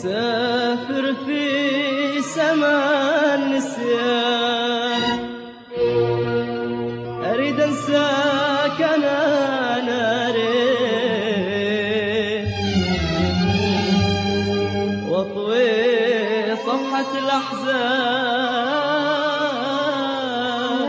مسافر في سما النسيان، أريد أنساك أنا ناري وأطوي صفحة الأحزان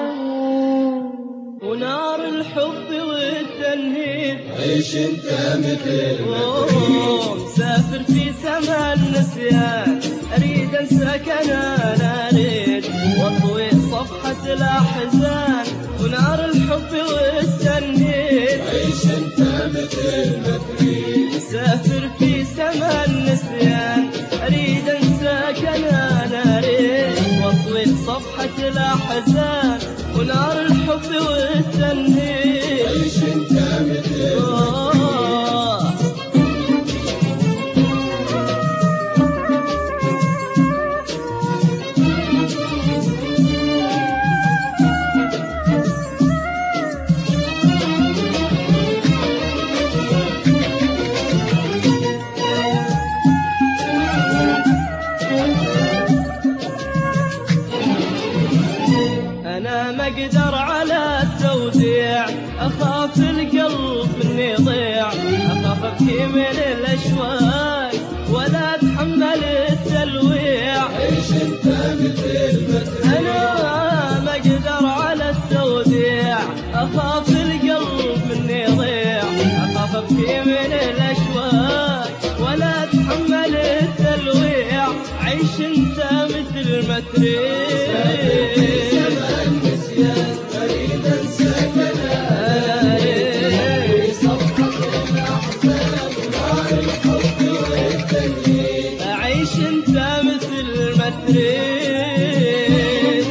ونار الحب والتنهيد. عيش انت مثل مسافر في سما النسيان، أريد أنساك أنا أريد وأطوي صفحة الأحزان ونار الحب والتنهيد. عيش انت مثل ما تريد. مسافر في سما النسيان، أريد أنساك أنا أريد وأطوي صفحة الأحزان ونار الحب والتنهيد. عيش انت مثل أنا ما أقدر على التوديع، أخاف القلب مني يضيع، أخاف أبكي من الأشواق ولا أتحمل التلويع. عيش انت مثل ما تريد. أنا ما أقدر على التوديع، أخاف القلب مني يضيع، أخاف أبكي من الأشواق ولا أتحمل التلويع. عيش أنت مثل ما تريد. أريد أنساك أنا أريد صفحة الأحزان ونار الحب والتنهيد. أعيش أنت مثل ما تريد.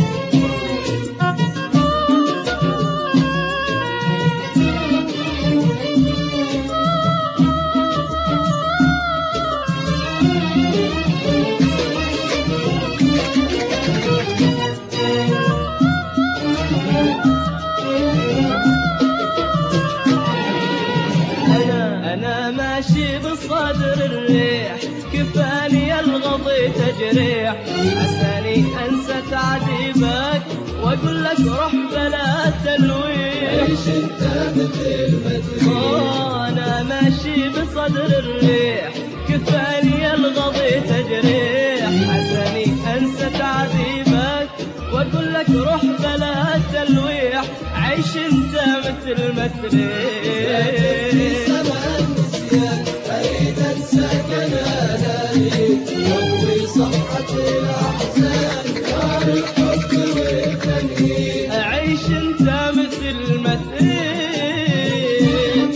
أنا ماشي بصدر الريح، كفاني الغضي تجريح، عساني أنسى تعذيبك وأقول لك روح بلا تلويح. عيش أنت مثل ما تريد. أنا ماشي بصدر الريح، كفاني الغضي تجريح، عساني أنسى تعذيبك وأقول لك روح بلا تلويح. عيش أنت مثل ما تريد. أريد أنساك أنا أريد وأطوي صفحة الأحزان نار الحب والتنهيد. أعيش أنت مثل ما تريد.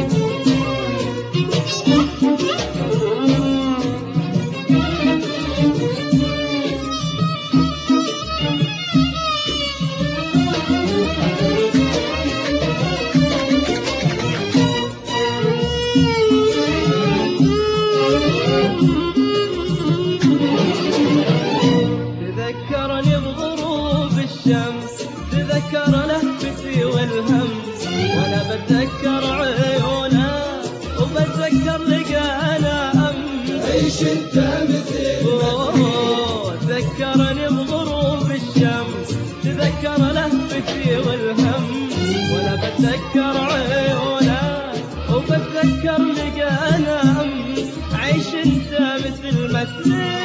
تذكرني بغروب الشمس، تذكر لهفتي والهمس، وانا بتذكر عيونا وبتذكر لقانا امس. عيش انت مثل تذكرني بغروب الشمس، تذكر لهفتي والهمس، وانا بتذكر عيونا وبتذكر لقانا امس. عيش انت مثل ما تريد.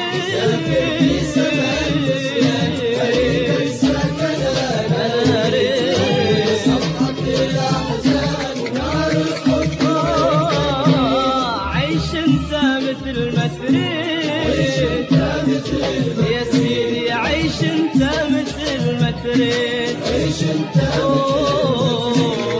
يا سيدي عيش انت مثل ما تريد. عيش انت مثل ما تريد.